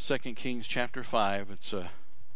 2 Kings chapter 5. It's a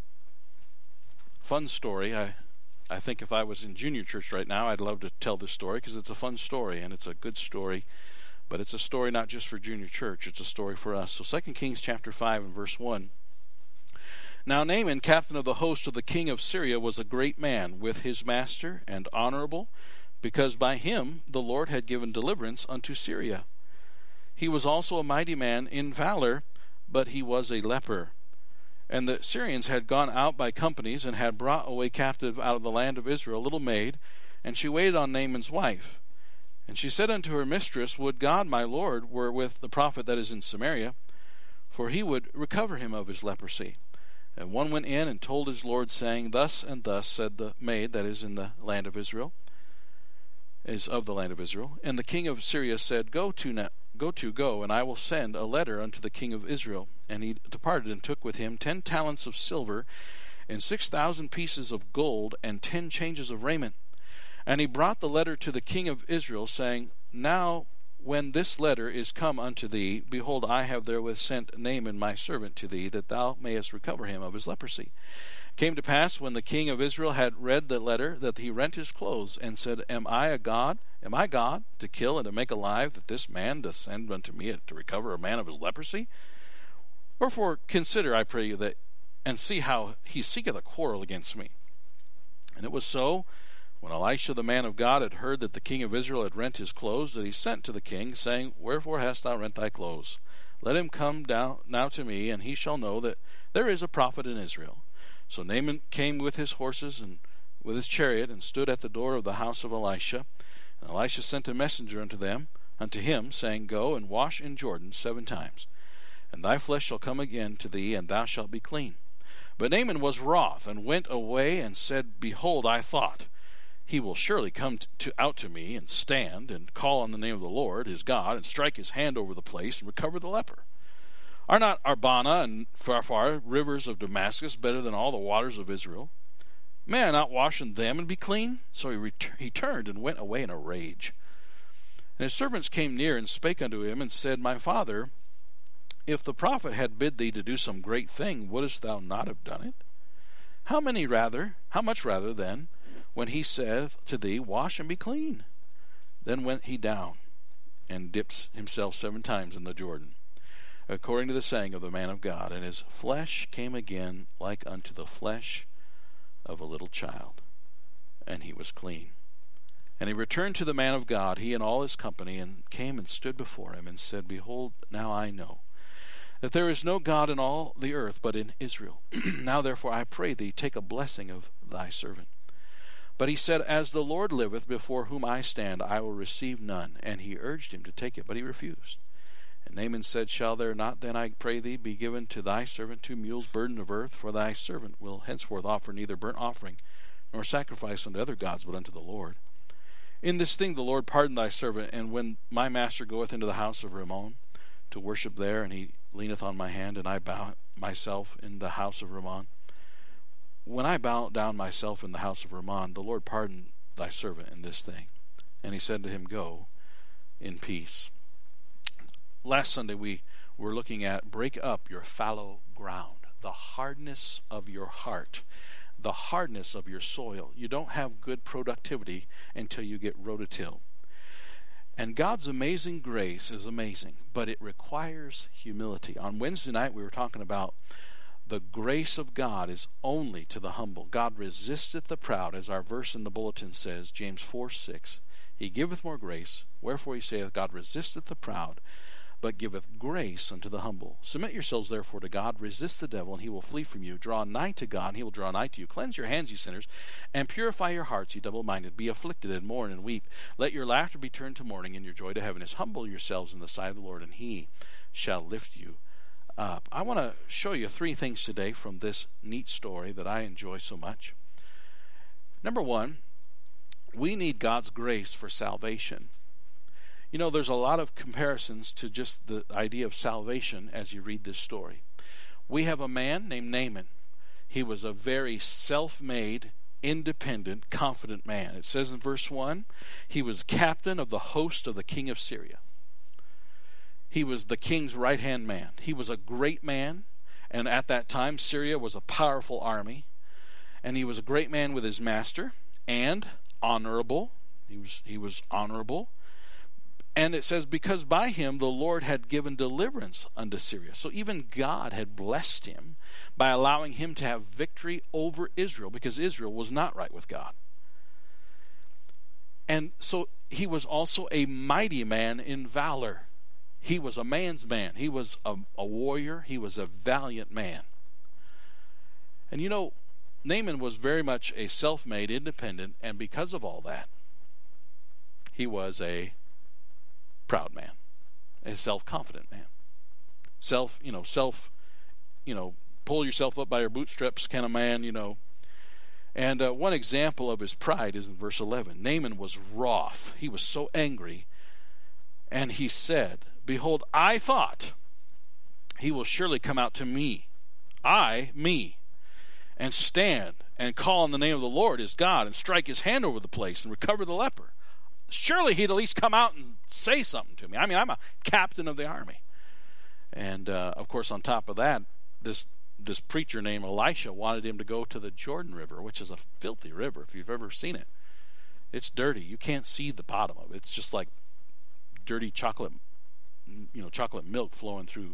fun story. I think if I was in junior church right now, I'd love to tell this story because it's a fun story and it's a good story. But it's a story not just for junior church, it's a story for us. So 2 Kings chapter 5 and verse 1. Now Naaman, captain of the host of the king of Syria, was a great man with his master and honorable, because by him the Lord had given deliverance unto Syria. He was also a mighty man in valor, but he was a leper. And the Syrians had gone out by companies and had brought away captive out of the land of Israel a little maid, and she waited on Naaman's wife. And she said unto her mistress, Would God my Lord were with the prophet that is in Samaria, for he would recover him of his leprosy. And one went in and told his Lord, saying, Thus and thus said the maid that is in the land of Israel, is of the land of Israel. And the king of Syria said, Go, and I will send a letter unto the king of Israel. And he departed and took with him 10 talents of silver, and 6,000 pieces of gold, and 10 changes of raiment. And he brought the letter to the king of Israel, saying, Now when this letter is come unto thee, behold, I have therewith sent Naaman my servant to thee, that thou mayest recover him of his leprosy. It came to pass, when the king of Israel had read the letter, that he rent his clothes, and said, Am I God, to kill and to make alive, that this man doth send unto me to recover a man of his leprosy? Wherefore consider, I pray you, that and see how he seeketh a quarrel against me. And it was so, when Elisha the man of God had heard that the king of Israel had rent his clothes, that he sent to the king, saying, Wherefore hast thou rent thy clothes? Let him come down now to me, and he shall know that there is a prophet in Israel. So Naaman came with his horses and with his chariot, and stood at the door of the house of Elisha. And Elisha sent a messenger unto him, saying, Go and wash in Jordan 7 times, and thy flesh shall come again to thee, and thou shalt be clean. But Naaman was wroth, and went away, and said, Behold, I thought, he will surely come out to me, and stand, and call on the name of the Lord his God, and strike his hand over the place, and recover the leper. Are not Abana and Pharpar, rivers of Damascus, better than all the waters of Israel? May I not wash in them and be clean? So he turned and went away in a rage. And his servants came near and spake unto him, and said, My father, if the prophet had bid thee to do some great thing, wouldest thou not have done it? How much rather then, when he saith to thee, Wash and be clean? Then went he down, and dips himself 7 times in the Jordan, according to the saying of the man of God, and his flesh came again like unto the flesh of a little child, and he was clean. And he returned to the man of God, he and all his company, and came and stood before him, and said, Behold, now I know that there is no God in all the earth but in Israel. Now therefore I pray thee, take a blessing of thy servant. But he said, As the Lord liveth, before whom I stand, I will receive none. And he urged him to take it, but he refused. And Naaman said, Shall there not then, I pray thee, be given to thy servant 2 mules burden of earth? For thy servant will henceforth offer neither burnt offering nor sacrifice unto other gods, but unto the Lord. In this thing the Lord pardon thy servant, and when my master goeth into the house of Rimmon to worship there, and he leaneth on my hand, and I bow myself in the house of Rimmon. When I bow down myself in the house of Rimmon, the Lord pardon thy servant in this thing. And he said to him, Go in peace. Last Sunday we were looking at break up your fallow ground, the hardness of your heart, the hardness of your soil. You don't have good productivity until you get rototilled. And God's amazing grace is amazing, but it requires humility. On Wednesday night we were talking about the grace of God is only to the humble. God resisteth the proud, as our verse in the bulletin says, James 4:6. He giveth more grace, wherefore he saith, God resisteth the proud, but giveth grace unto the humble. Submit yourselves therefore to God, resist the devil, and he will flee from you. Draw nigh to God, and he will draw nigh to you. Cleanse your hands, ye sinners, and purify your hearts, ye double-minded. Be afflicted, and mourn, and weep. Let your laughter be turned to mourning, and your joy to heaviness. Humble yourselves in the sight of the Lord, and he shall lift you up. I want to show you 3 things today from this neat story that I enjoy so much. Number 1, we need God's grace for salvation. You know, there's a lot of comparisons to just the idea of salvation as you read this story. We have a man named Naaman. He was a very self-made, independent, confident man. It says in verse 1, he was captain of the host of the king of Syria. He was the king's right-hand man. He was a great man, And at that time, Syria was a powerful army. And he was a great man with his master and honorable. He was honorable. And it says, because by him the Lord had given deliverance unto Syria. So even God had blessed him by allowing him to have victory over Israel, because Israel was not right with God. And so he was also a mighty man in valor. He was a man's man. He was a warrior. He was a valiant man. And you know, Naaman was very much a self-made, independent, and because of all that, he was a proud man, a self-confident man. Pull yourself up by your bootstraps kind of man, And one example of his pride is in verse 11. Naaman was wroth. He was so angry. And he said, behold, I thought he will surely come out to me, and stand and call on the name of the Lord his God and strike his hand over the place and recover the leper. Surely he'd at least come out and say something to me. I mean, I'm a captain of the army. And, of course, on top of that, this preacher named Elisha wanted him to go to the Jordan River, which is a filthy river if you've ever seen it. It's dirty. You can't see the bottom of it. It's just like dirty chocolate milk flowing through.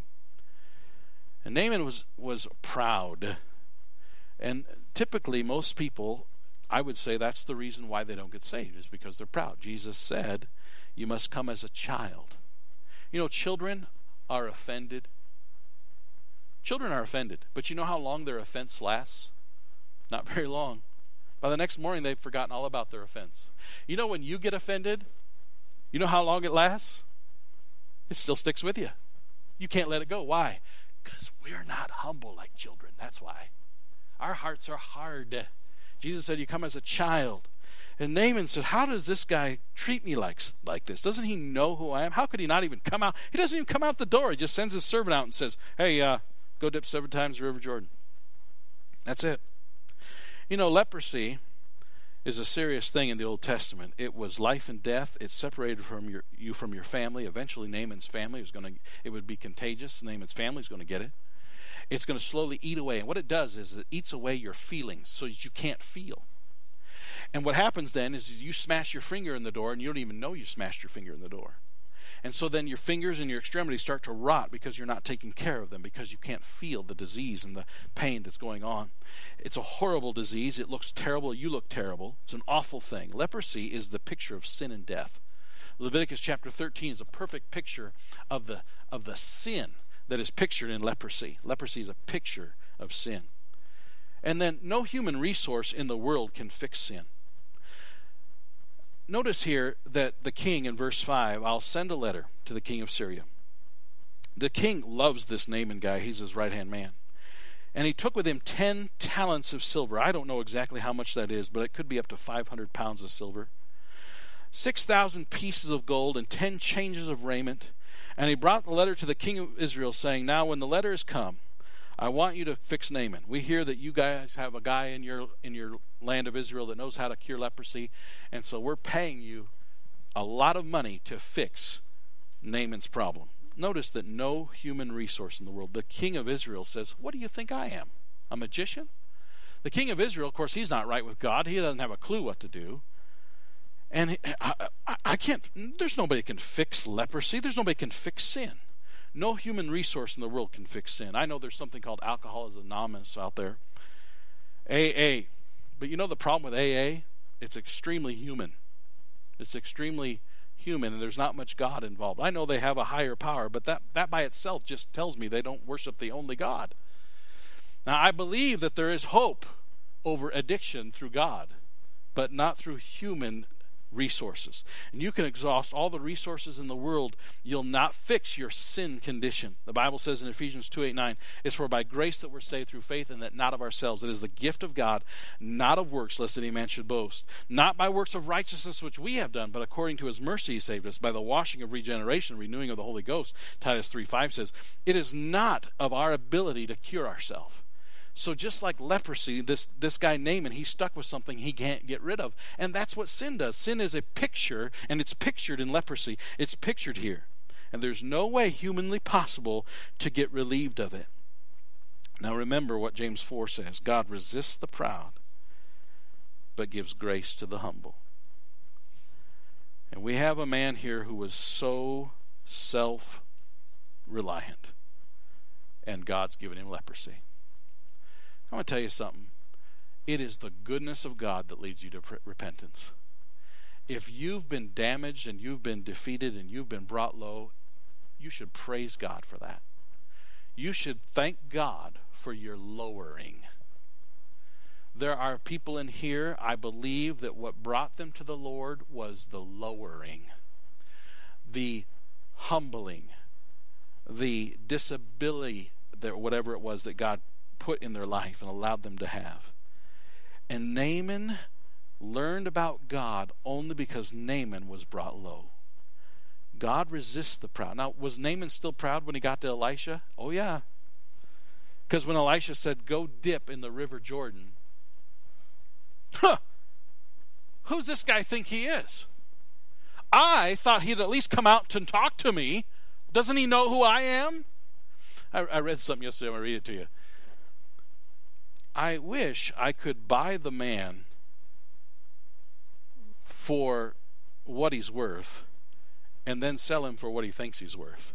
And Naaman was proud. And typically most people, I would say that's the reason why they don't get saved, is because they're proud. Jesus said, you must come as a child. Children are offended. Children are offended. But you know how long their offense lasts? Not very long. By the next morning, they've forgotten all about their offense. When you get offended, you know how long it lasts? It still sticks with you. You can't let it go. Why? Because we're not humble like children. That's why. Our hearts are hard. Jesus said, you come as a child. And Naaman said, how does this guy treat me like this? Doesn't he know who I am? How could he not even come out? He doesn't even come out the door. He just sends his servant out and says, hey, go dip 7 times the River Jordan. That's it. Leprosy is a serious thing in the Old Testament. It was life and death. It separated you from your family. Eventually, Naaman's family it would be contagious. Naaman's family is going to get it. It's going to slowly eat away. And what it does is it eats away your feelings so that you can't feel. And what happens then is you smash your finger in the door and you don't even know you smashed your finger in the door. And so then your fingers and your extremities start to rot because you're not taking care of them, because you can't feel the disease and the pain that's going on. It's a horrible disease. It looks terrible. You look terrible. It's an awful thing. Leprosy is the picture of sin and death. Leviticus chapter 13 is a perfect picture of the sin that is pictured in leprosy. Leprosy is a picture of sin. And then no human resource in the world can fix sin. Notice here that the king in verse 5, I'll send a letter to the king of Syria. The king loves this Naaman guy. He's his right-hand man. And he took with him 10 talents of silver. I don't know exactly how much that is, but it could be up to 500 pounds of silver. 6,000 pieces of gold and 10 changes of raiment. And he brought the letter to the king of Israel, saying, now when the letter has come, I want you to fix Naaman. We hear that you guys have a guy in your land of Israel that knows how to cure leprosy, and so we're paying you a lot of money to fix Naaman's problem. Notice that no human resource in the world. The king of Israel says, what do you think I am? A magician? The king of Israel, of course, he's not right with God. He doesn't have a clue what to do. And I can't, there's nobody that can fix leprosy. There's nobody that can fix sin. No human resource in the world can fix sin. I know there's something called Alcoholics Anonymous out there. AA. But you know the problem with AA? It's extremely human. It's extremely human, and there's not much God involved. I know they have a higher power, but that by itself just tells me they don't worship the only God. Now, I believe that there is hope over addiction through God, but not through human resources. And you can exhaust all the resources in the world, you'll not fix your sin condition. The Bible says in Ephesians 2:8-9, it's for by grace that we're saved through faith, and that not of ourselves. It is the gift of God, not of works, lest any man should boast. Not by works of righteousness which we have done, but according to his mercy he saved us by the washing of regeneration, renewing of the Holy Ghost. Titus 3:5 says, it is not of our ability to cure ourselves. So just like leprosy, this guy Naaman, he's stuck with something he can't get rid of. And that's what sin does. Sin is a picture, and it's pictured in leprosy. It's pictured here. And there's no way humanly possible to get relieved of it. Now remember what James 4 says. God resists the proud, but gives grace to the humble. And we have a man here who was so self-reliant, and God's given him leprosy. I want to tell you something. It is the goodness of God that leads you to repentance. If you've been damaged and you've been defeated and you've been brought low, you should praise God for that. You should thank God for your lowering. There are people in here, I believe, that what brought them to the Lord was the lowering, the humbling, the disability, whatever it was that God put in their life and allowed them to have. And Naaman learned about God only because Naaman was brought low. God resists the proud. Now, was Naaman still proud when he got to Elisha? Oh, yeah. Because when Elisha said, go dip in the river Jordan, who's this guy think he is? I thought he'd at least come out and talk to me. Doesn't he know who I am? I read something yesterday. I'm going to read it to you. I wish I could buy the man for what he's worth and then sell him for what he thinks he's worth.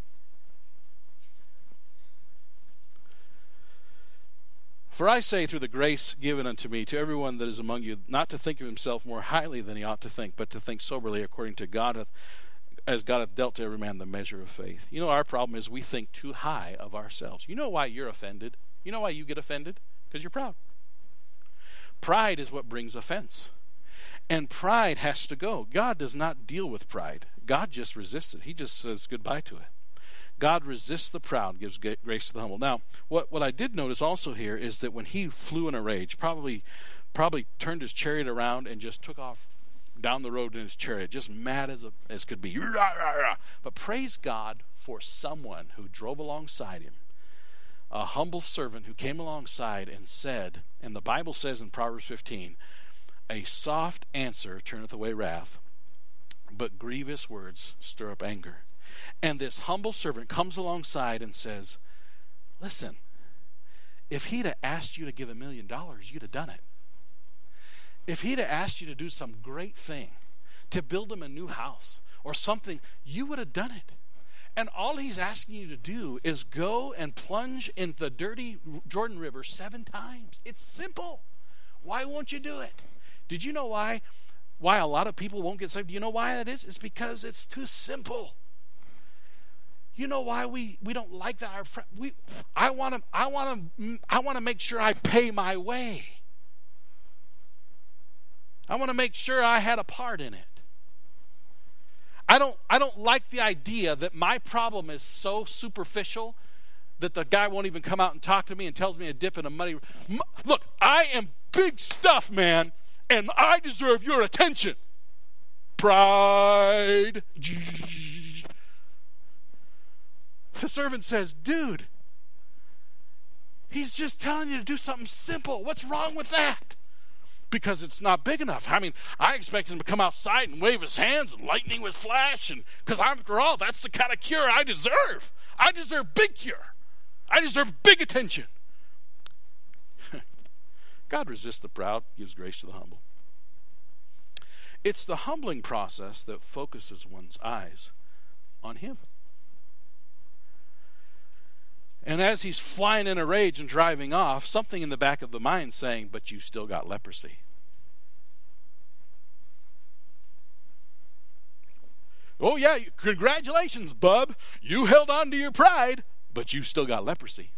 For I say through the grace given unto me to everyone that is among you, not to think of himself more highly than he ought to think, but to think soberly according to God as God hath dealt to every man the measure of faith. You know, our problem is we think too high of ourselves. You know why you're offended? You know why you get offended? Because you're proud. Pride is what brings offense. And pride has to go. God does not deal with pride. God just resists it. He just says goodbye to it. God resists the proud, gives grace to the humble. Now, what I did notice also here is that when he flew in a rage, probably turned his chariot around and just took off down the road in his chariot, just mad as could be. But praise God for someone who drove alongside him, a humble servant who came alongside and said, and the Bible says in Proverbs 15, a soft answer turneth away wrath, but grievous words stir up anger. And this humble servant comes alongside and says, listen, if he'd have asked you to give $1 million, you'd have done it. If he'd have asked you to do some great thing, to build him a new house or something, you would have done it. And all he's asking you to do is go and plunge in the dirty Jordan River 7 times. It's simple. Why won't you do it? Did you know why a lot of people won't get saved? Do you know why that is? It's because it's too simple. You know why we don't like that? I want to make sure I pay my way. I want to make sure I had a part in it. I don't like the idea that my problem is so superficial that the guy won't even come out and talk to me and tells me to dip in a muddy. Look, I am big stuff, man, and I deserve your attention. Pride. The servant says, dude, he's just telling you to do something simple. What's wrong with that? Because it's not big enough. I mean, I expect him to come outside and wave his hands and lightning would flash. And because after all, that's the kind of cure I deserve. I deserve big cure. I deserve big attention. God resists the proud, gives grace to the humble. It's the humbling process that focuses one's eyes on him. And as he's flying in a rage and driving off, something in the back of the mind saying, but you still got leprosy. Oh yeah, congratulations, bub. You held on to your pride, but you still got leprosy.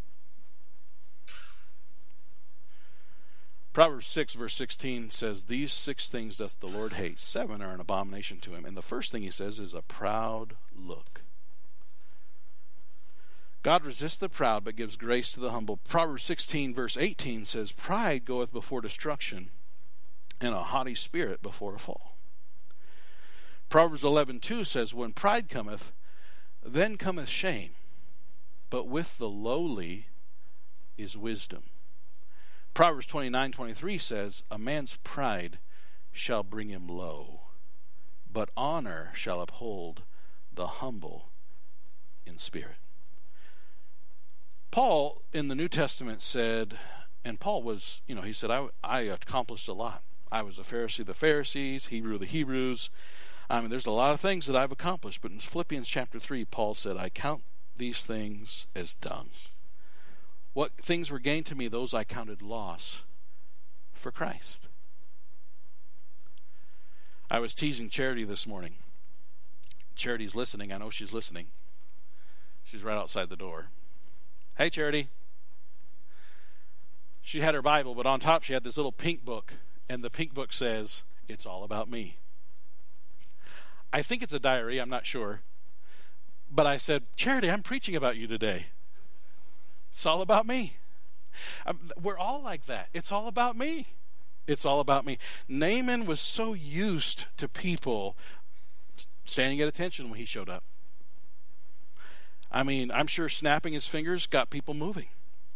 Proverbs 6 verse 16 says, these 6 things doth the Lord hate. 7 are an abomination to him. And the first thing he says is a proud look. God resists the proud, but gives grace to the humble. Proverbs 16 verse 18 says, pride goeth before destruction, and a haughty spirit before a fall. Proverbs 11:2 says, when pride cometh, then cometh shame, but with the lowly is wisdom. Proverbs 29:23 says, a man's pride shall bring him low, but honor shall uphold the humble in spirit. Paul in the New Testament said, and Paul was, he said, I accomplished a lot. I was a Pharisee of the Pharisees, Hebrew of the Hebrews. There's a lot of things that I've accomplished. But in Philippians chapter 3, Paul said, I count these things as dung. What things were gained to me, those I counted loss for Christ. I was teasing Charity this morning. Charity's listening. I know she's listening. She's right outside the door. Hey, Charity. She had her Bible, but on top she had this little pink book. And the pink book says, it's all about me. I think it's a diary. I'm not sure. But I said, Charity, I'm preaching about you today. It's all about me. We're all like that. It's all about me. It's all about me. Naaman was so used to people standing at attention when he showed up. I'm sure snapping his fingers got people moving.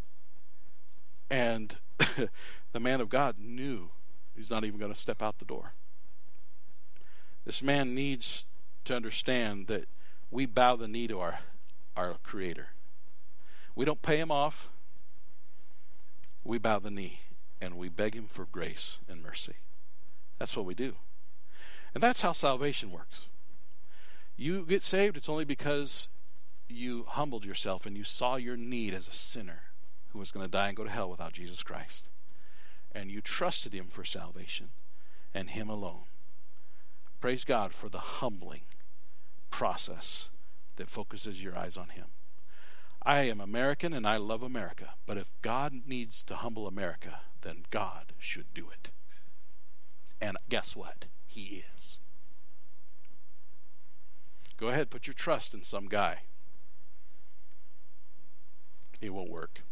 And the man of God knew he's not even going to step out the door. This man needs to understand that we bow the knee to our Creator. We don't pay him off. We bow the knee and we beg him for grace and mercy. That's what we do. And that's how salvation works. You get saved, it's only because you humbled yourself and you saw your need as a sinner who was going to die and go to hell without Jesus Christ. And you trusted him for salvation and him alone. Praise God for the humbling process that focuses your eyes on him. I am American and I love America, but if God needs to humble America, then God should do it. And guess what? He is. Go ahead, put your trust in some guy. It won't work.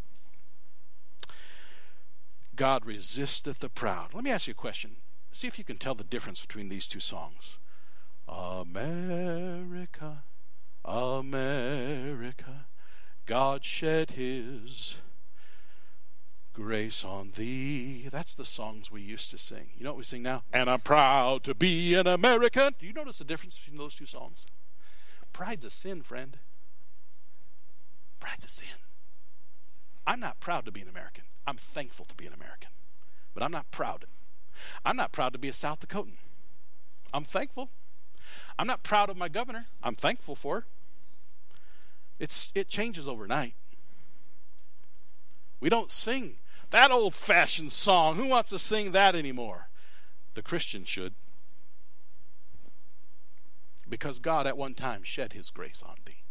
God resisteth the proud. Let me ask you a question. See if you can tell the difference between these two songs. America, America, God shed his grace on thee. That's the songs we used to sing. You know what we sing now? And I'm proud to be an American. Do you notice the difference between those two songs? Pride's a sin, friend. Pride's a sin. I'm not proud to be an American. I'm thankful to be an American. But I'm not proud. I'm not proud to be a South Dakotan. I'm thankful. I'm not proud of my governor. I'm thankful for her. It changes overnight. We don't sing that old-fashioned song. Who wants to sing that anymore? The Christian should. Because God at one time shed his grace on thee.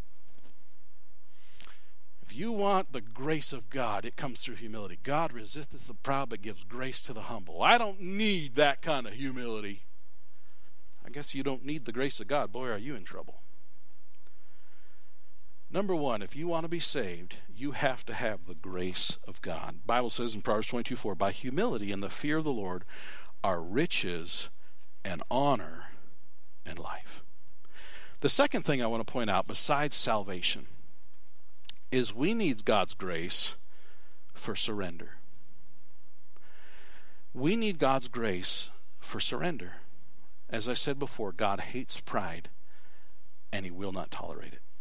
If you want the grace of God, it comes through humility. God resisteth the proud but gives grace to the humble. I don't need that kind of humility. I guess you don't need the grace of God. Boy, are you in trouble. Number one, if you want to be saved, you have to have the grace of God. The Bible says in Proverbs 22:4, by humility and the fear of the Lord are riches and honor and life. The second thing I want to point out, besides salvation, is we need God's grace for surrender. We need God's grace for surrender. As I said before, God hates pride, and he will not tolerate it.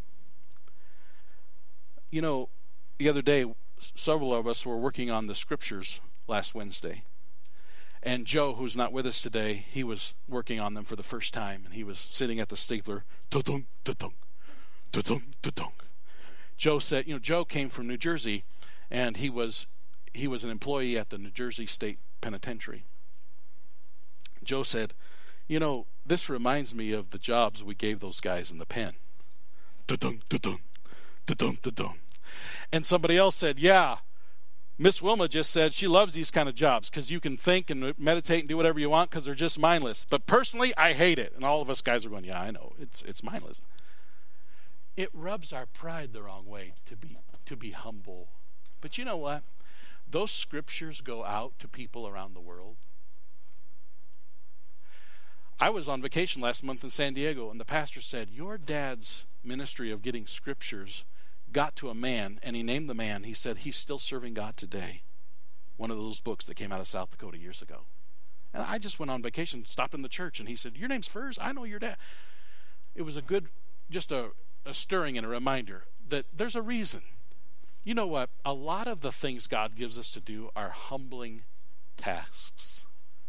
You know, the other day, several of us were working on the scriptures last Wednesday. And Joe, who's not with us today, he was working on them for the first time, and he was sitting at the stapler. Da-dunk, da-dunk, da-dunk, da-dunk. Joe said, Joe came from New Jersey, and he was an employee at the New Jersey State Penitentiary. Joe said, this reminds me of the jobs we gave those guys in the pen. Da-dunk, da-dunk, da-dunk, da-dunk. And somebody else said, yeah, Miss Wilma just said she loves these kind of jobs because you can think and meditate and do whatever you want because they're just mindless. But personally, I hate it. And all of us guys are going, yeah, I know. It's mindless. It rubs our pride the wrong way to be humble. But you know what? Those scriptures go out to people around the world. I was on vacation last month in San Diego, and the pastor said, your dad's ministry of getting scriptures got to a man, and he named the man. He said he's still serving God today. One of those books that came out of South Dakota years ago. And I just went on vacation, stopped in the church, and he said, your name's Furs? I know your dad. It was a stirring and a reminder that there's a reason. You know what? A lot of the things God gives us to do are humbling tasks.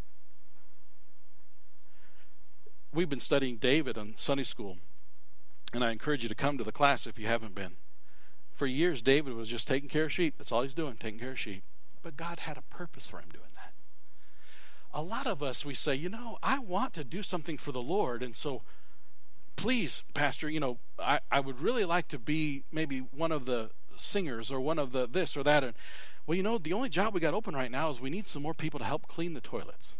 We've been studying David on Sunday school, and I encourage you to come to the class if you haven't been. For years, David was just taking care of sheep. That's all he's doing, taking care of sheep. But God had a purpose for him doing that. A lot of us, we say, I want to do something for the Lord, and so please, Pastor, I would really like to be maybe one of the singers or one of the this or that. And, well, the only job we got open right now is we need some more people to help clean the toilets.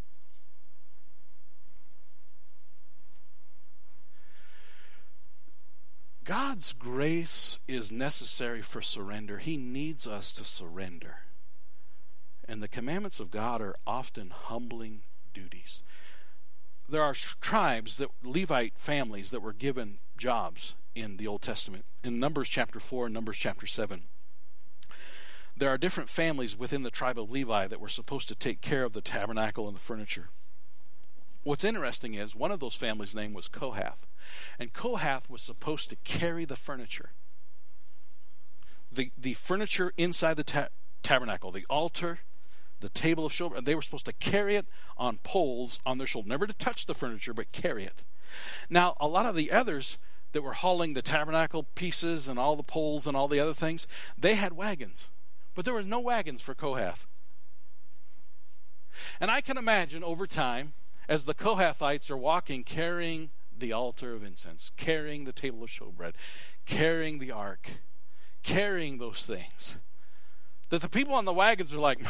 God's grace is necessary for surrender. He needs us to surrender. And the commandments of God are often humbling duties. There are tribes, Levite families, that were given jobs in the Old Testament. In Numbers chapter 4 and Numbers chapter 7. There are different families within the tribe of Levi that were supposed to take care of the tabernacle and the furniture. What's interesting is one of those families' name was Kohath. And Kohath was supposed to carry the furniture. The furniture inside the tabernacle, the altar, the table of showbread, they were supposed to carry it on poles on their shoulder. Never to touch the furniture, but carry it. Now, a lot of the others that were hauling the tabernacle pieces and all the poles and all the other things, they had wagons. But there were no wagons for Kohath. And I can imagine over time, as the Kohathites are walking, carrying the altar of incense, carrying the table of showbread, carrying the ark, carrying those things, that the people on the wagons are like,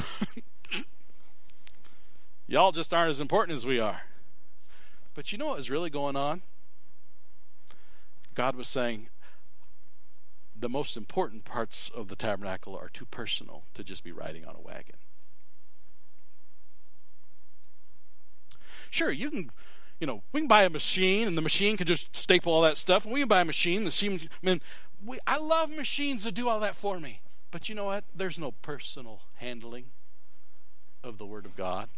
y'all just aren't as important as we are. But you know what was really going on? God was saying, the most important parts of the tabernacle are too personal to just be riding on a wagon. Sure, you can, we can buy a machine, and the machine can just staple all that stuff. And we can buy a machine. I love machines that do all that for me. But you know what? There's no personal handling of the Word of God.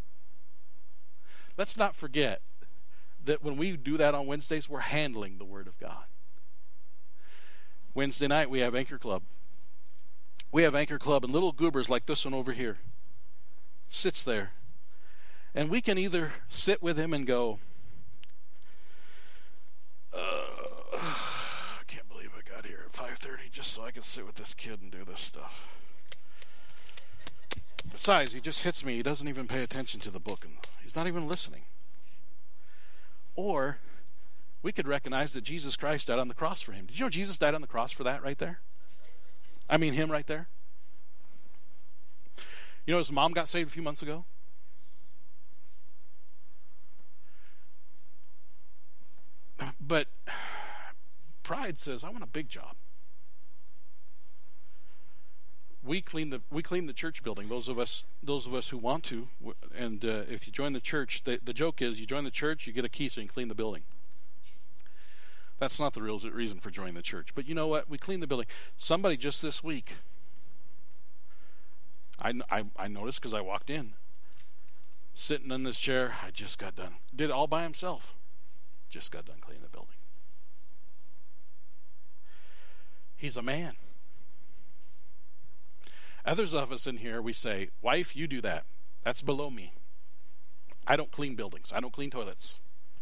Let's not forget that when we do that on Wednesdays, we're handling the Word of God. Wednesday night, we have Anchor Club. We have Anchor Club, and little goobers like this one over here sits there. And we can either sit with him and go, I can't believe I got here at 5:30 just so I can sit with this kid and do this stuff. Besides, he just hits me. He doesn't even pay attention to the book, and he's not even listening. Or we could recognize that Jesus Christ died on the cross for him. Did you know Jesus died on the cross for that right there? I mean him right there. You know his mom got saved a few months ago? But pride says, I want a big job. We clean the church building. Those of us who want to, and if you join the church, the joke is you join the church, you get a key so you can clean the building. That's not the real reason for joining the church. But you know what? We clean the building. Somebody just this week, I noticed because I walked in, sitting in this chair. I just got done. Did it all by himself. Just got done cleaning the building. He's a man. Others of us in here, we say, wife, you do that. That's below me. I don't clean buildings. I don't clean toilets.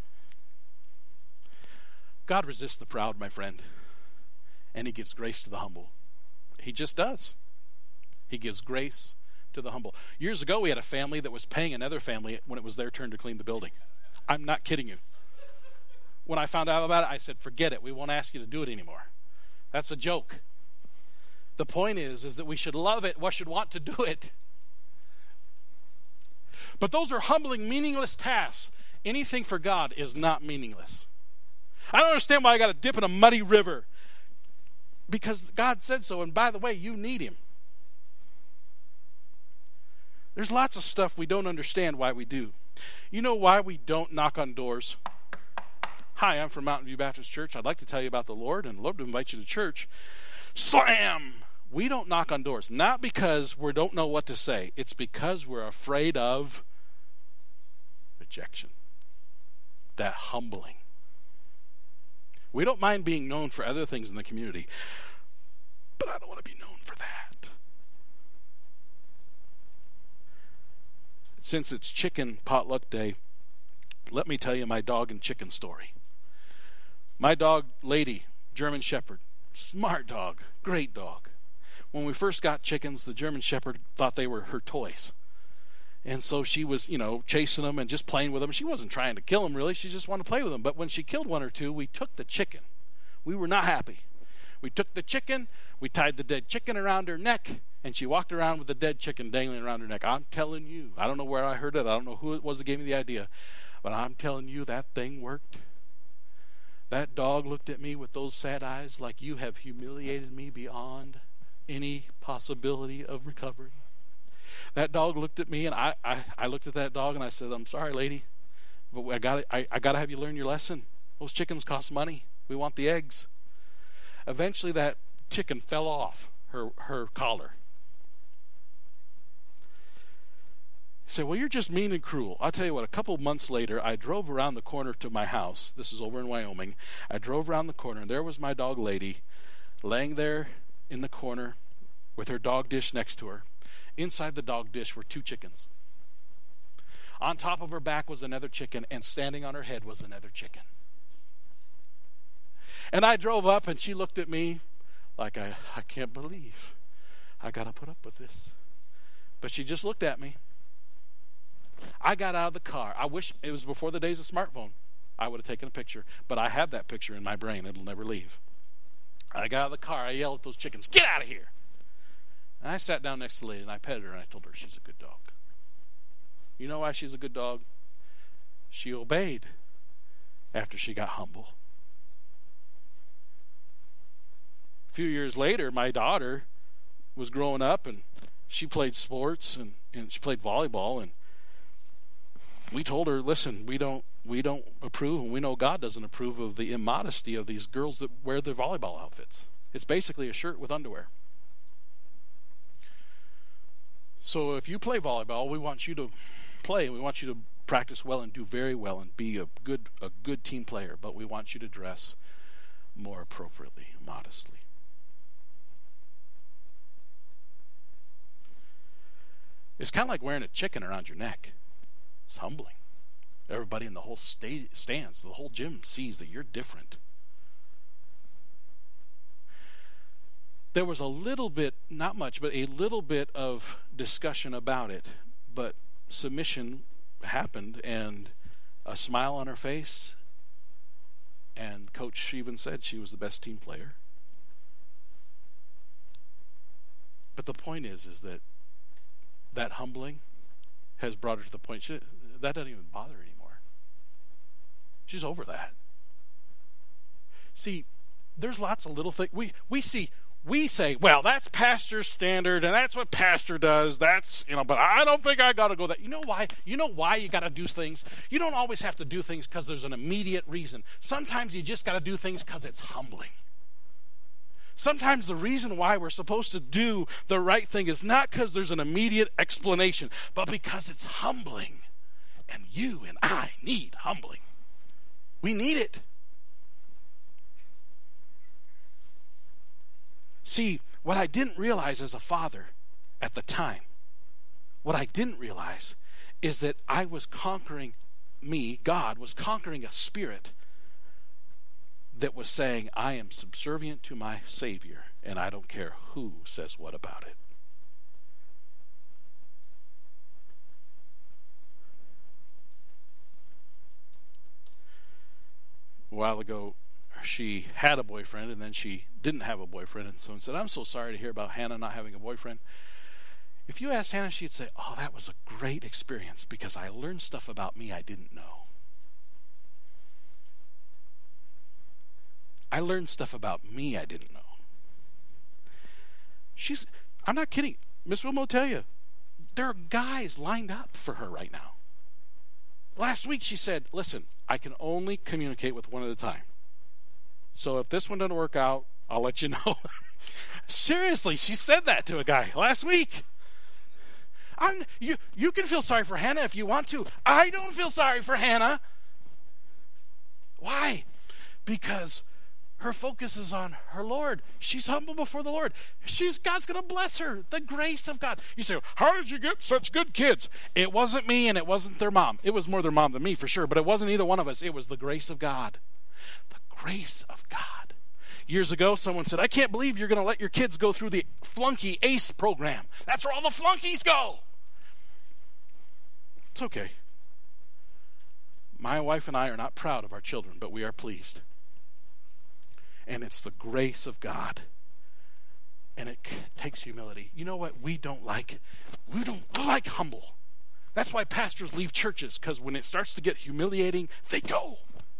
God resists the proud, my friend. And he gives grace to the humble. He just does. He gives grace to the humble. Years ago, we had a family that was paying another family when it was their turn to clean the building. I'm not kidding you. When I found out about it, I said, forget it. We won't ask you to do it anymore. That's a joke. The point is that we should love it. We should want to do it. But those are humbling, meaningless tasks. Anything for God is not meaningless. I don't understand why I got to dip in a muddy river. Because God said so. And by the way, you need him. There's lots of stuff we don't understand why we do. You know why we don't knock on doors? Hi, I'm from Mountain View Baptist Church. I'd like to tell you about the Lord and love to invite you to church. Slam! We don't knock on doors. Not because we don't know what to say. It's because we're afraid of rejection. That humbling. We don't mind being known for other things in the community. but I don't want to be known for that. Since it's chicken potluck day, let me tell you my dog and chicken story. My dog, Lady, German Shepherd, smart dog, great dog. When we first got chickens, the German Shepherd thought they were her toys. And so she was, chasing them and just playing with them. She wasn't trying to kill them, really. She just wanted to play with them. But when she killed one or two, we took the chicken. We were not happy. We took the chicken, we tied the dead chicken around her neck, and she walked around with the dead chicken dangling around her neck. I'm telling you, I don't know where I heard it. I don't know who it was that gave me the idea. But I'm telling you, that thing worked. That dog looked at me with those sad eyes like, you have humiliated me beyond any possibility of recovery. That dog looked at me, and I looked at that dog, and I said, I'm sorry, Lady, but I gotta have you learn your lesson. Those chickens cost money. We want the eggs. Eventually, that chicken fell off her collar. You say, well, you're just mean and cruel. I'll tell you what, a couple months later, I drove around the corner to my house. This is over in Wyoming. I drove around the corner, and there was my dog, Lady, laying there in the corner with her dog dish next to her. Inside the dog dish were 2 chickens. On top of her back was another chicken, and standing on her head was another chicken. And I drove up, and she looked at me like, I can't believe I got to put up with this. But she just looked at me. I got out of the car. I wish it was before the days of smartphone. I would have taken a picture. But I have that picture in my brain. It'll never leave. I got out of the car. I yelled at those chickens, get out of here. And I sat down next to the lady, and I petted her, and I told her she's a good dog. You know why she's a good dog? She obeyed after she got humble. A few years later, my daughter was growing up, and she played sports, and she played volleyball, and we told her, listen, we don't approve, and we know God doesn't approve of the immodesty of these girls that wear their volleyball outfits. It's basically a shirt with underwear. So if you play volleyball, we want you to play. We want you to practice well and do very well and be a good team player. But we want you to dress more appropriately, modestly. It's kind of like wearing a chicken around your neck. It's humbling. Everybody in the whole stands, the whole gym sees that you're different. There was a little bit, not much, but a little bit of discussion about it. But submission happened, and a smile on her face, and Coach even said she was the best team player. But the point is that humbling has brought her to the point that doesn't even bother her anymore. She's over that. See, there's lots of little things we say, well, that's pastor's standard, and that's what pastor does. That's, but I don't think I got to go that. You know why? You know why you got to do things? You don't always have to do things because there's an immediate reason. Sometimes you just got to do things because it's humbling. Sometimes the reason why we're supposed to do the right thing is not because there's an immediate explanation, but because it's humbling. And you and I need humbling. We need it. See, what I didn't realize as a father at the time, what I didn't realize is that I was conquering God was conquering a spirit that was saying, I am subservient to my Savior, and I don't care who says what about it. A while ago, she had a boyfriend, and then she didn't have a boyfriend, and someone said, I'm so sorry to hear about Hannah not having a boyfriend. If you asked Hannah, she'd say, oh, that was a great experience because I learned stuff about me I didn't know. I learned stuff about me I didn't know. I'm not kidding. Miss Wilma will tell you, there are guys lined up for her right now. Last week she said, listen, I can only communicate with one at a time. So if this one doesn't work out, I'll let you know. Seriously, she said that to a guy last week. You can feel sorry for Hannah if you want to. I don't feel sorry for Hannah. Why? Because Her focus is on her Lord. She's humble before the Lord. God's going to bless her. The grace of God. You say, how did you get such good kids? It wasn't me and it wasn't their mom. It was more their mom than me for sure, but it wasn't either one of us. It was the grace of God. The grace of God. Years ago, someone said, I can't believe you're going to let your kids go through the flunky ACE program. That's where all the flunkies go. It's okay. My wife and I are not proud of our children, but we are pleased. And it's the grace of God. And it takes humility. You know what we don't like? We don't like humble. That's why pastors leave churches, because when it starts to get humiliating, they go.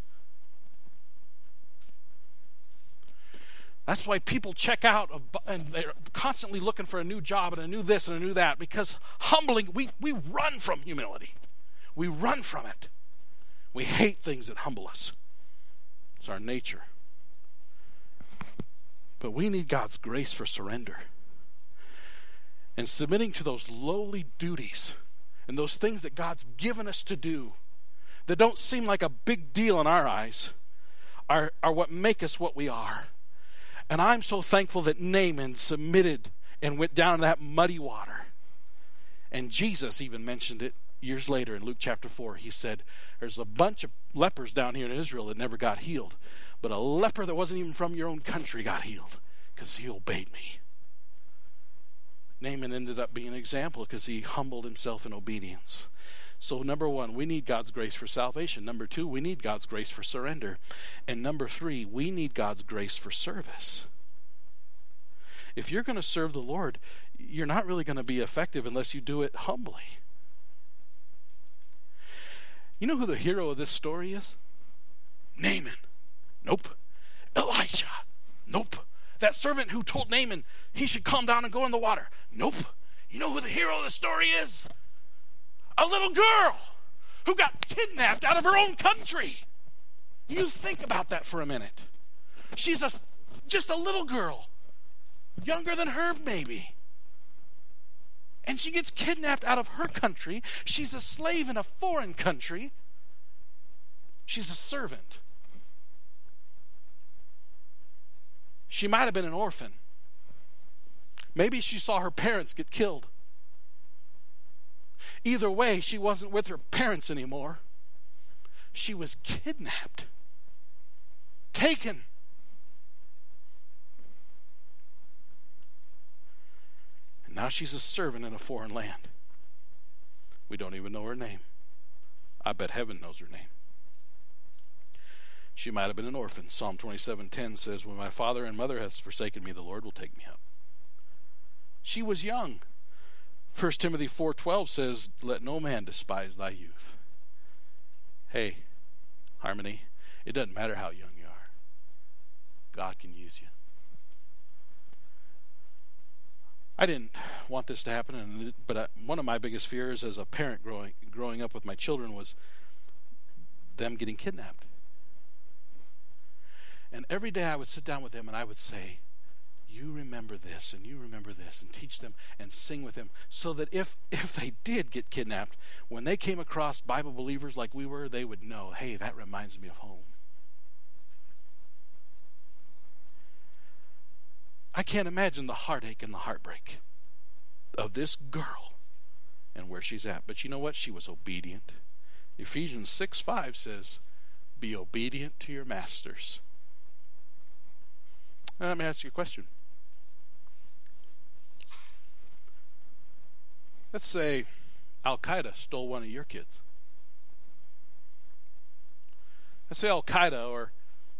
That's why people check out and they're constantly looking for a new job and a new this and a new that, because humbling, we run from humility. We run from it. We hate things that humble us. It's our nature. But we need God's grace for surrender. And submitting to those lowly duties and those things that God's given us to do that don't seem like a big deal in our eyes are what make us what we are. And I'm so thankful that Naaman submitted and went down in that muddy water. And Jesus even mentioned it years later in Luke chapter 4. He said, there's a bunch of lepers down here in Israel that never got healed. But a leper that wasn't even from your own country got healed because he obeyed me. Naaman ended up being an example because he humbled himself in obedience. So number one, we need God's grace for salvation. Number two, we need God's grace for surrender. And number three, we need God's grace for service. If you're going to serve the Lord, you're not really going to be effective unless you do it humbly. You know who the hero of this story is? Naaman. Nope. Elisha. Nope. That servant who told Naaman he should calm down and go in the water. Nope. You know who the hero of the story is? A little girl who got kidnapped out of her own country. You think about that for a minute. She's just a little girl, younger than her maybe. And she gets kidnapped out of her country. She's a slave in a foreign country. She's a servant. She might have been an orphan. Maybe she saw her parents get killed. Either way, she wasn't with her parents anymore. She was kidnapped, taken. And now she's a servant in a foreign land. We don't even know her name. I bet heaven knows her name. She might have been an orphan. Psalm 27:10 says, when my father and mother hath forsaken me, the Lord will take me up. She was young. 1 Timothy 4:12 says, let no man despise thy youth. Hey, Harmony, it doesn't matter how young you are. God can use you. I didn't want this to happen, but one of my biggest fears as a parent growing up with my children was them getting kidnapped. And every day I would sit down with them and I would say, you remember this and you remember this, and teach them and sing with them, so that if they did get kidnapped, when they came across Bible believers like we were, they would know, hey, that reminds me of home. I can't imagine the heartache and the heartbreak of this girl and where she's at. But you know what? She was obedient. Ephesians 6:5 says, be obedient to your masters. Now, let me ask you a question. Let's say Al-Qaeda stole one of your kids. Let's say Al-Qaeda or,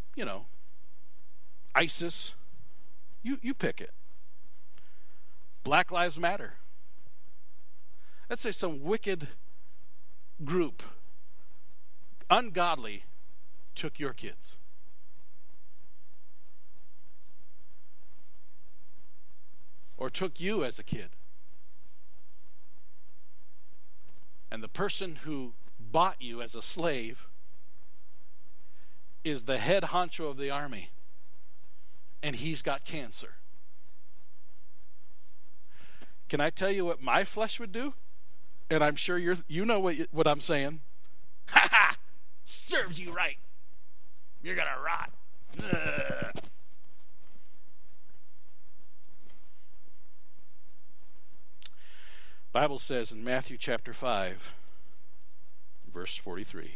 ISIS. You pick it. Black Lives Matter. Let's say some wicked group, ungodly, took your kids. Or took you as a kid. And the person who bought you as a slave is the head honcho of the army. And he's got cancer. Can I tell you what my flesh would do? And I'm sure you know what I'm saying. Ha ha! Serves you right. You're going to rot. Bible says in Matthew chapter 5, verse 43.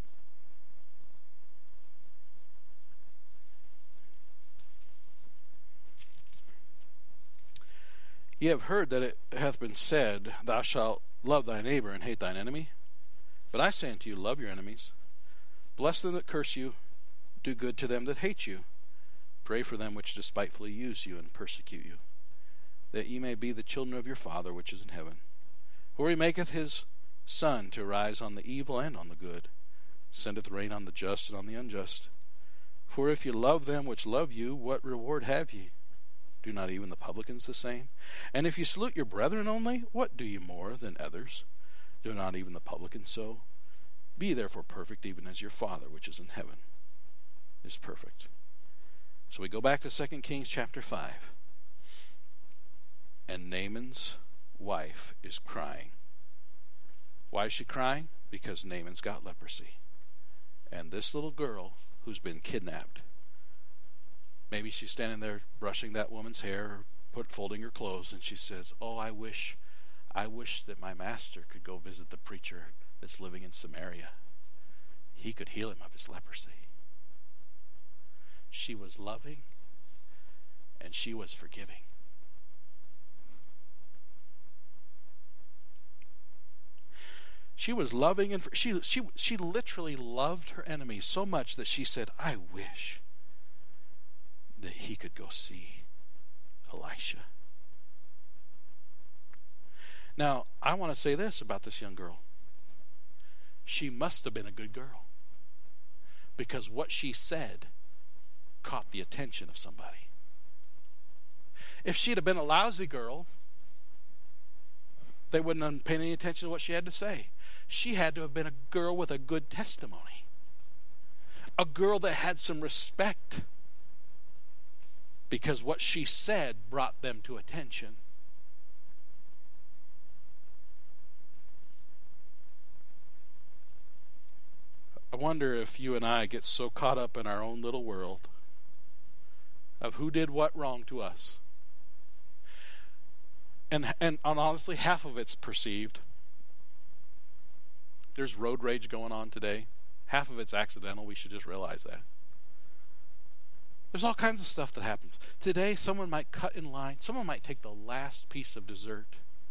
Ye have heard that it hath been said, Thou shalt love thy neighbor and hate thine enemy. But I say unto you, love your enemies. Bless them that curse you. Do good to them that hate you. Pray for them which despitefully use you and persecute you, that ye may be the children of your Father which is in heaven. For he maketh his sun to rise on the evil and on the good, sendeth rain on the just and on the unjust. For if ye love them which love you, what reward have ye? Do not even the publicans the same? And if you salute your brethren only, what do you more than others? Do not even the publicans so? Be therefore perfect, even as your Father which is in heaven is perfect. So we go back to 2 Kings chapter 5. And Naaman's wife is crying. Why is she crying? Because Naaman's got leprosy. And this little girl who's been kidnapped, maybe she's standing there brushing that woman's hair or folding her clothes, and she says, oh, I wish that my master could go visit the preacher that's living in Samaria. He could heal him of his leprosy. She was loving and she was forgiving. She was loving and she literally loved her enemies so much that she said, I wish that he could go see Elisha. Now, I want to say this about this young girl. She must have been a good girl, because what she said caught the attention of somebody. If she'd have been a lousy girl, they wouldn't have paid any attention to what she had to say. She had to have been a girl with a good testimony, a girl that had some respect, because what she said brought them to attention. I wonder if you and I get so caught up in our own little world of who did what wrong to us. And honestly, half of it's perceived. There's road rage going on today. Half of it's accidental. We should just realize that. There's all kinds of stuff that happens. Today, someone might cut in line. Someone might take the last piece of dessert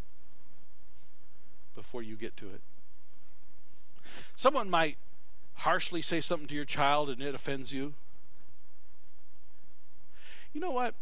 before you get to it. Someone might harshly say something to your child and it offends you. You know what?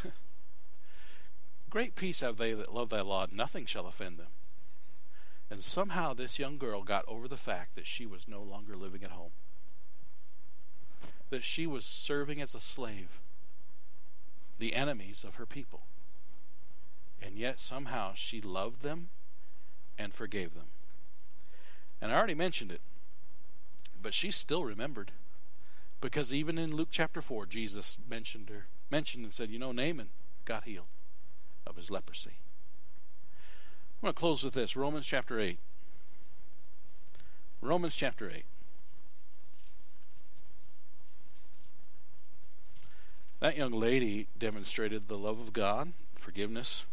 Great peace have they that love thy law, nothing shall offend them. And somehow this young girl got over the fact that she was no longer living at home, that she was serving as a slave, the enemies of her people. And yet somehow she loved them and forgave them. And I already mentioned it, but she still remembered, because even in Luke chapter 4, Jesus mentioned and said, you know, Naaman got healed of his leprosy. I'm going to close with this. Romans chapter 8. Romans chapter 8. That young lady demonstrated the love of God, forgiveness,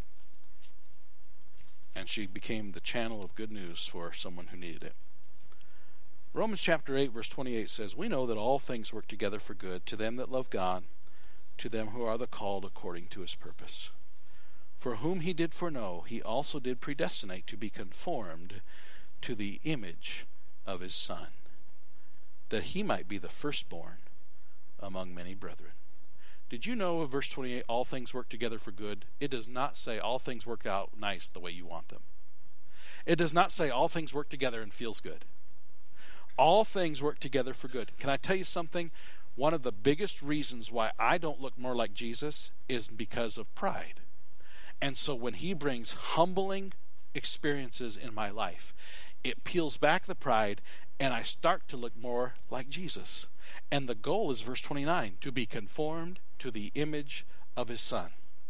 and she became the channel of good news for someone who needed it. Romans chapter 8 verse 28 says, we know that all things work together for good to them that love God, to them who are the called according to his purpose. For whom he did foreknow, he also did predestinate to be conformed to the image of his Son, that he might be the firstborn among many brethren. Did you know of verse 28, all things work together for good? It does not say all things work out nice the way you want them. It does not say all things work together and feels good. All things work together for good. Can I tell you something? One of the biggest reasons why I don't look more like Jesus is because of pride. And so when he brings humbling experiences in my life, it peels back the pride and I start to look more like Jesus. And the goal is verse 29, to be conformed to the image of his Son.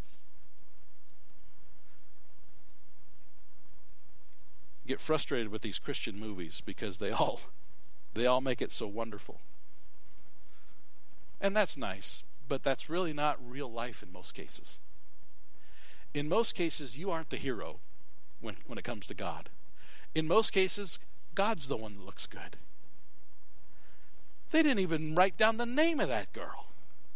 I get frustrated with these Christian movies because they all make it so wonderful. And that's nice, but that's really not real life in most cases. In most cases, you aren't the hero when it comes to God. In most cases, God's the one that looks good. They didn't even write down the name of that girl.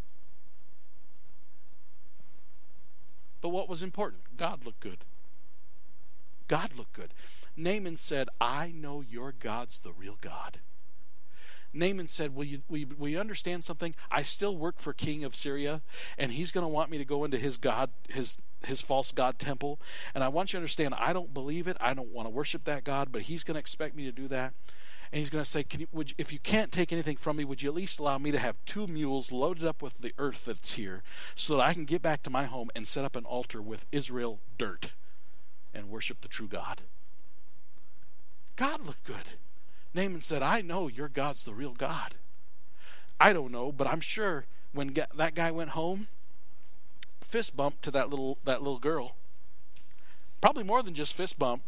But what was important? God looked good. God looked good. Naaman said, I know your God's the real God. Naaman said, will you understand something? I still work for King of Syria, and he's going to want me to go into his God, his false god temple. And I want you to understand, I don't believe it. I don't want to worship that God, but he's going to expect me to do that. And he's going to say, if you can't take anything from me, would you at least allow me to have 2 mules loaded up with the earth that's here so that I can get back to my home and set up an altar with Israel dirt and worship the true God? God looked good. Naaman said, I know your God's the real God. I don't know, but I'm sure when that guy went home, fist bump to that little girl. Probably more than just fist bump.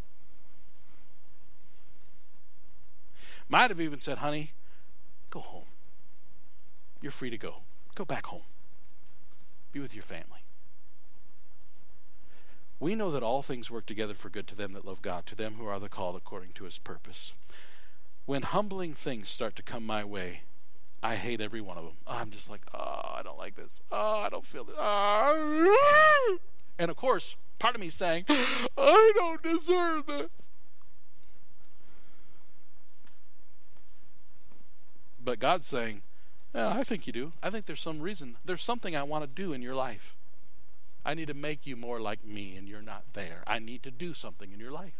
Might have even said, honey, go home. You're free to go. Go back home. Be with your family. We know that all things work together for good to them that love God, to them who are the called according to his purpose. When humbling things start to come my way, I hate every one of them. I'm just like, I don't like this. I don't feel this. And of course, part of me is saying, I don't deserve this. But God's saying, yeah, I think you do. I think there's some reason. There's something I want to do in your life. I need to make you more like me, and you're not there. I need to do something in your life.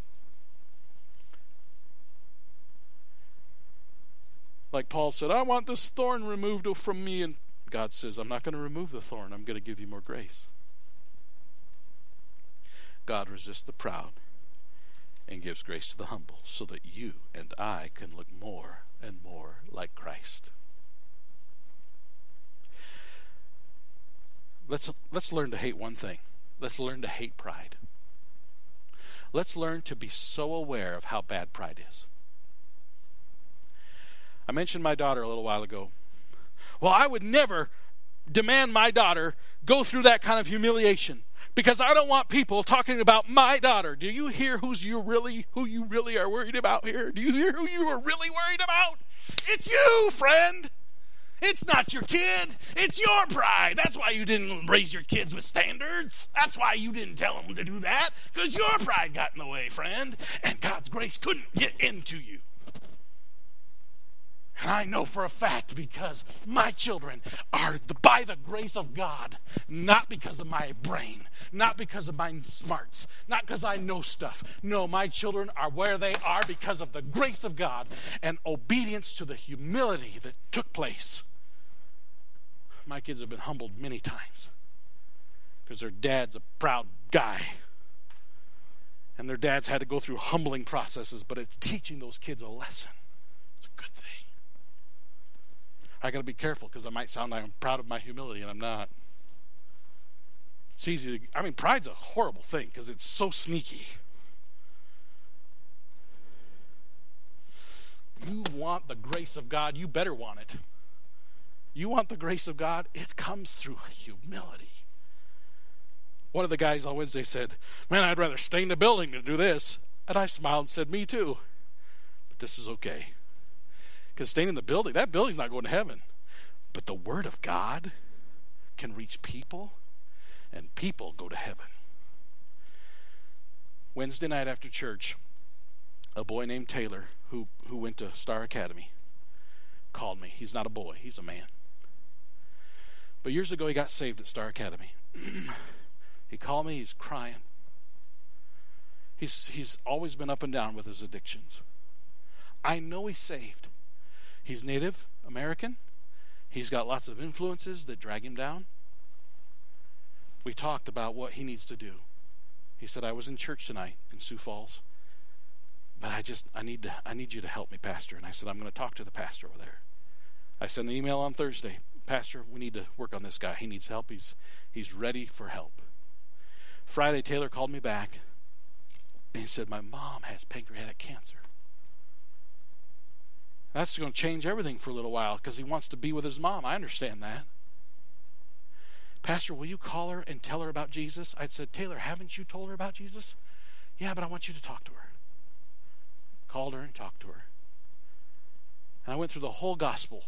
Like Paul said, I want this thorn removed from me. And God says, I'm not going to remove the thorn. I'm going to give you more grace. God resists the proud and gives grace to the humble so that you and I can look more and more like Christ. Let's learn to hate one thing. Let's learn to hate pride. Let's learn to be so aware of how bad pride is. I mentioned my daughter a little while ago. Well, I would never demand my daughter go through that kind of humiliation because I don't want people talking about my daughter. Do you hear who you really are worried about here? Do you hear who you are really worried about? It's you, friend. It's not your kid. It's your pride. That's why you didn't raise your kids with standards. That's why you didn't tell them to do that, because your pride got in the way, friend, and God's grace couldn't get into you. And I know for a fact because my children are by the grace of God, not because of my brain, not because of my smarts, not because I know stuff. No, my children are where they are because of the grace of God and obedience to the humility that took place. My kids have been humbled many times because their dad's a proud guy. And their dads had to go through humbling processes, but it's teaching those kids a lesson. It's a good thing. I got to be careful because I might sound like I'm proud of my humility, and I'm not. It's easy to, pride's a horrible thing because it's so sneaky. You want the grace of God, you better want it. You want the grace of God, it comes through humility. One of the guys on Wednesday said, man, I'd rather stay in the building than do this. And I smiled and said, me too. But this is okay. Because staying in the building, that building's not going to heaven. But the Word of God can reach people, and people go to heaven. Wednesday night after church, a boy named Taylor, who went to Star Academy, called me. He's not a boy, he's a man. But years ago, he got saved at Star Academy. He called me, he's crying. He's always been up and down with his addictions. I know he's saved. He's Native American. He's got lots of influences that drag him down. We talked about what he needs to do. He said, I was in church tonight in Sioux Falls, but I need you to help me, Pastor. And I said, I'm going to talk to the pastor over there. I sent an email on Thursday. Pastor, we need to work on this guy. He needs help. He's ready for help. Friday, Taylor called me back, and he said, my mom has pancreatic cancer. That's going to change everything for a little while because he wants to be with his mom. I understand that. Pastor, will you call her and tell her about Jesus? I said, Taylor, haven't you told her about Jesus? Yeah, but I want you to talk to her. Called her and talked to her. And I went through the whole gospel.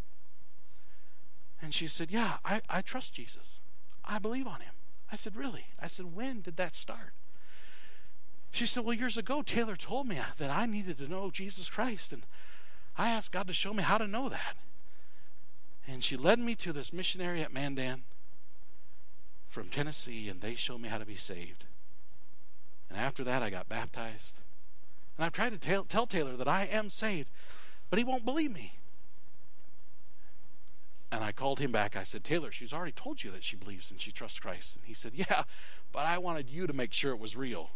And she said, yeah, I trust Jesus. I believe on him. I said, really? I said, when did that start? She said, well, years ago, Taylor told me that I needed to know Jesus Christ. And I asked God to show me how to know that. And she led me to this missionary at Mandan from Tennessee, and they showed me how to be saved. And after that, I got baptized. And I've tried to tell Taylor that I am saved, but he won't believe me. And I called him back. I said, Taylor, she's already told you that she believes and she trusts Christ. And he said, yeah, but I wanted you to make sure it was real.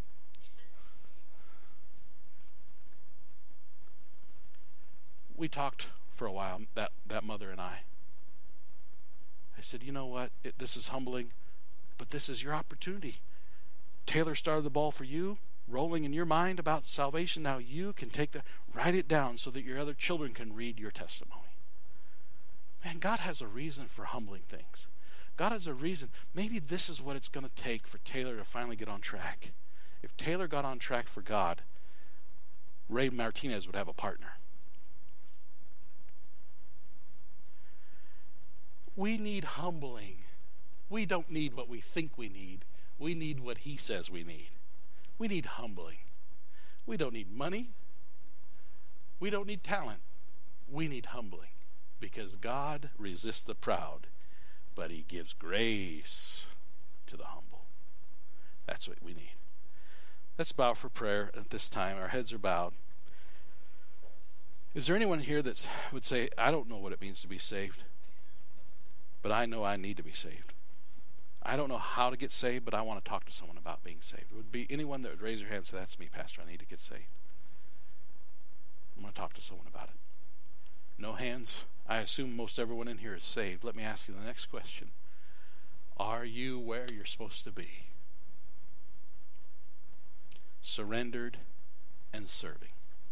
We talked for a while, that mother and I. I said, you know what? This is humbling, but this is your opportunity. Taylor started the ball for you, rolling in your mind about salvation. Now you can write it down so that your other children can read your testimony. Man, God has a reason for humbling things. God has a reason. Maybe this is what it's going to take for Taylor to finally get on track. If Taylor got on track for God, Ray Martinez would have a partner. We need humbling. We don't need what we think we need. We need what he says we need. We need humbling. We don't need money. We don't need talent. We need humbling. Because God resists the proud, but he gives grace to the humble. That's what we need. Let's bow for prayer at this time. Our heads are bowed. Is there anyone here that would say, I don't know what it means to be saved, but I know I need to be saved? I don't know how to get saved, but I want to talk to someone about being saved. Would be anyone that would raise their hand and say, that's me, Pastor, I need to get saved. I'm going to talk to someone about it. No hands? I assume most everyone in here is saved. Let me ask you the next question. Are you where you're supposed to be? Surrendered and serving.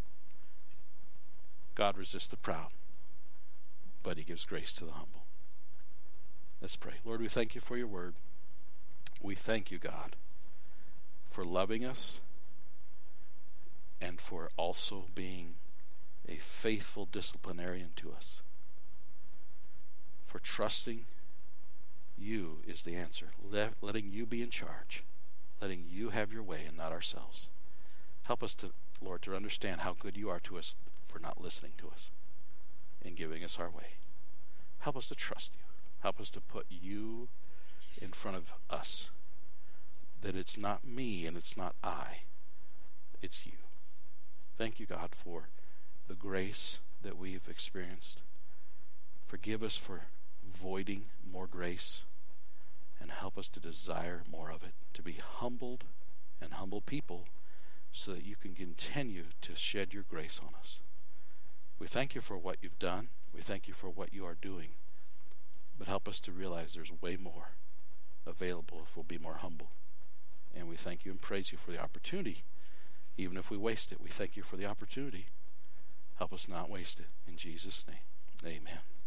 God resists the proud, but he gives grace to the humble. Let's pray. Lord, we thank you for your word. We thank you, God, for loving us and for also being a faithful disciplinarian to us. For trusting you is the answer. Letting you be in charge. Letting you have your way and not ourselves. Help us, Lord, to understand how good you are to us for not listening to us and giving us our way. Help us to trust you. Help us to put you in front of us. That it's not me and it's not I. It's you. Thank you, God, for the grace that we've experienced. Forgive us for voiding more grace and help us to desire more of it, to be humbled and humble people so that you can continue to shed your grace on us. We thank you for what you've done. We thank you for what you are doing. But help us to realize there's way more available if we'll be more humble. And we thank you and praise you for the opportunity. Even if we waste it, we thank you for the opportunity. Help us not waste it. In Jesus' name, amen.